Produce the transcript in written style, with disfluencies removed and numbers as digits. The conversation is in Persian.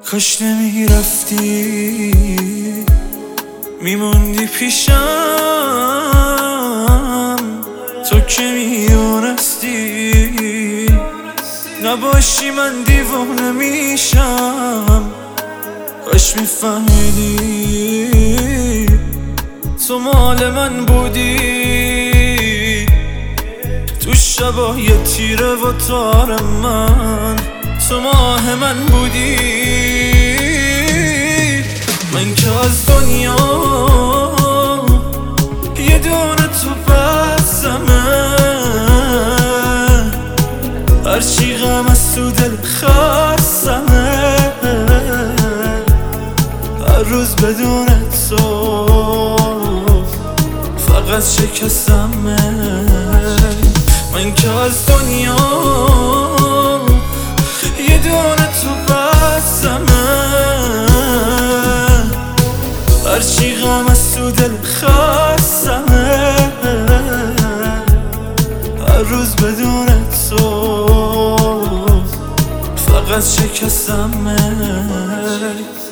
کاش نمیرفتی میموندی پیشم، تو که میدونستی نباشی من دیوانه میشم. کاش میفهمیدی تو مال من بودی، تو شبای تیره و تار من تو ماه من بودی. من که از دنیا یه دونه تو بسمه، هرچی غم از تو دل خستمه، هر روز بدون تو فقط شکستمه. من که از دنیا یه دونه تو بسمه، هرچی غم از تو دل خستمه، هر روز بدون تو فقط شکستمه.